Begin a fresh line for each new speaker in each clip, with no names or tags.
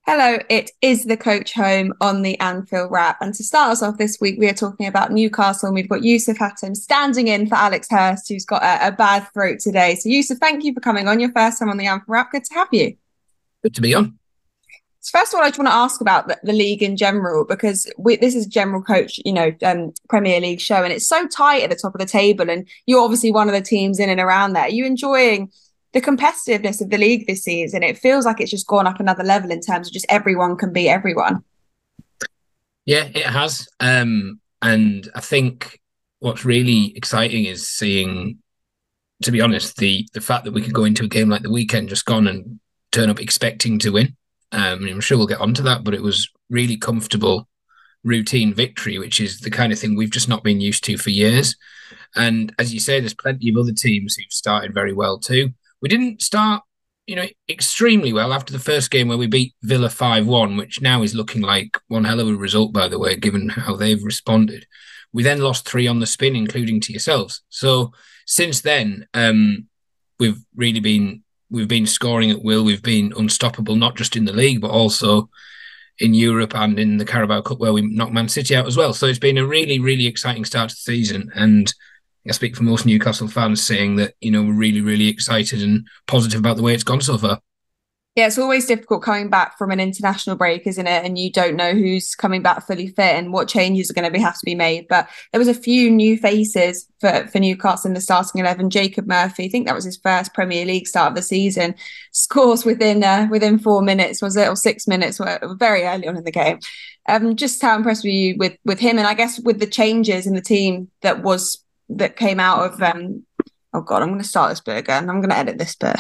Hello, it is the Coach Home on the Anfield Wrap. And to start us off this week, we are talking about Newcastle and we've got Yusuf Hatton standing in for Alex Hurst, who's got a bad throat today. So, Yusuf, thank you for coming on your first time on the Anfield Wrap. Good to have you.
Good to be on.
So first of all, I just want to ask about the league in general, because this is general coach, Premier League show, and it's so tight at the top of the table. And you're obviously one of the teams in and around there. Are you enjoying the competitiveness of the league this season? It feels like it's just gone up another level in terms of just everyone can beat everyone.
Yeah, it has. And I think what's really exciting is seeing, to be honest, the fact that we could go into a game like the weekend just gone and turn up expecting to win. I'm sure we'll get onto that, but it was really comfortable, routine victory, which is the kind of thing we've just not been used to for years. And as you say, there's plenty of other teams who've started very well too. We didn't start, extremely well after the first game where we beat Villa 5-1, which now is looking like one hell of a result, by the way, given how they've responded. We then lost three on the spin, including to yourselves. So since then, we've really been we've been scoring at will. We've been unstoppable, not just in the league, but also in Europe and in the Carabao Cup, where we knocked Man City out as well. So it's been a really, really exciting start to the season. And I speak for most Newcastle fans saying that, we're really, really excited and positive about the way it's gone so far.
Yeah, it's always difficult coming back from an international break, isn't it? And you don't know who's coming back fully fit and what changes are going to have to be made. But there was a few new faces for Newcastle in the starting 11. Jacob Murphy, I think that was his first Premier League start of the season. Scores within 4 minutes, was it, or 6 minutes? Very early on in the game. Just how impressed were you with him, and I guess with the changes in the team that came out of. Oh God, I'm going to start this bit again. I'm going to edit this bit.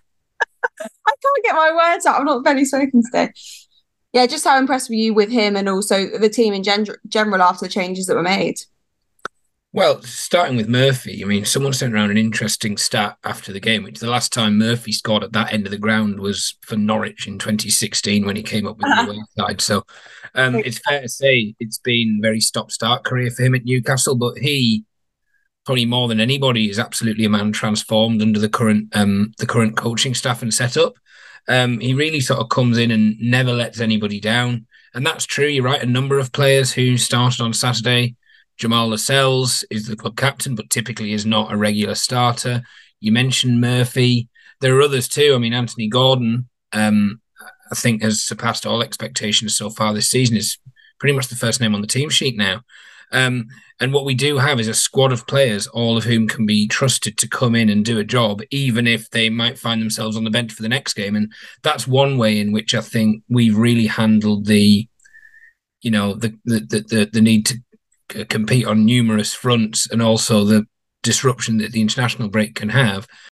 I can't get my words out. I'm not very spoken today. Yeah, just how impressed were you with him and also the team in general after the changes that were made?
Well, starting with Murphy, someone sent around an interesting stat after the game, which the last time Murphy scored at that end of the ground was for Norwich in 2016 when he came up with the away side. So it's fair to say it's been a very stop-start career for him at Newcastle, but he probably more than anybody is absolutely a man transformed under the current coaching staff and setup. He really sort of comes in and never lets anybody down, and that's true. You're right. A number of players who started on Saturday. Jamal Lascelles is the club captain, but typically is not a regular starter. You mentioned Murphy. There are others too. Anthony Gordon, I think, has surpassed all expectations so far this season. Is pretty much the first name on the team sheet now. And what we do have is a squad of players, all of whom can be trusted to come in and do a job, even if they might find themselves on the bench for the next game. And that's one way in which I think we've really handled the need to compete on numerous fronts, and also the disruption that the international break can have.